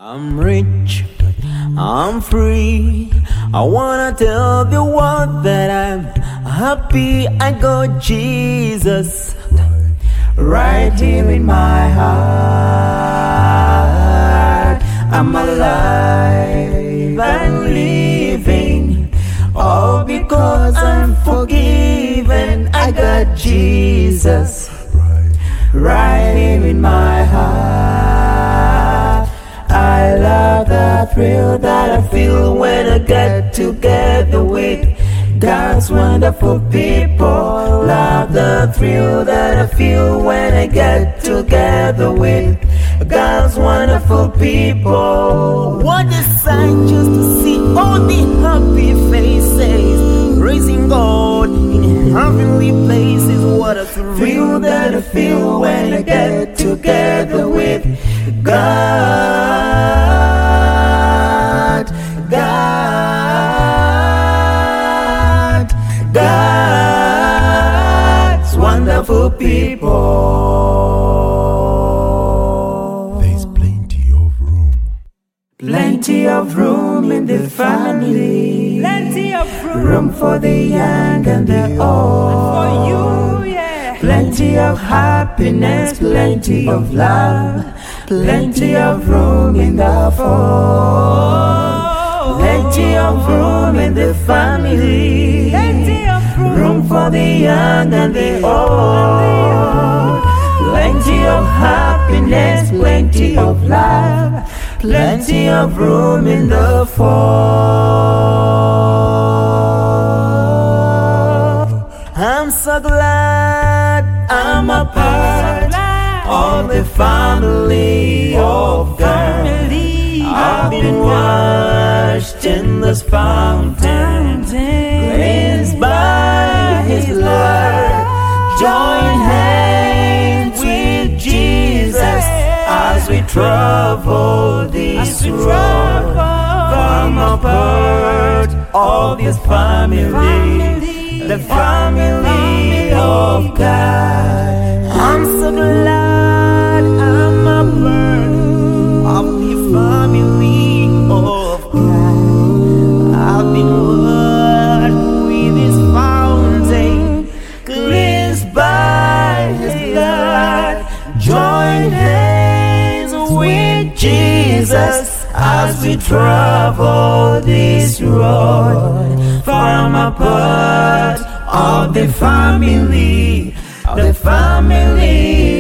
I'm rich, I'm free. I wanna tell the world that I'm happy. I got Jesus right here in my heart. I'm alive and living, all because I'm forgiven. I got Jesus right here in my heart. I love the thrill that I feel when I get together with God's wonderful people. Love the thrill that I feel when I get together with God's wonderful people. What a sight just to see all the happy faces praising God in heavenly places. What a thrill that I feel when I get together with God. God's wonderful people. There's plenty of room. Plenty of room in the family. Plenty of Room for the young and the old. for you, yeah. Plenty of happiness, plenty of love, plenty of room in the fold. Plenty of room in the family. Plenty of Room for the young and the old. Plenty of happiness, plenty of love, plenty of room in the fold. I'm so glad I'm a part of the family of God. I've been washed in this fountain, cleansed by His blood. Join hands with Jesus as we travel this road. I'm a part of this family, the family of God. I'm so glad I'm a part of the family of God. I've been washed with His fountain, cleansed by His blood. Join hands with Jesus as we travel this road. For I'm a part of the family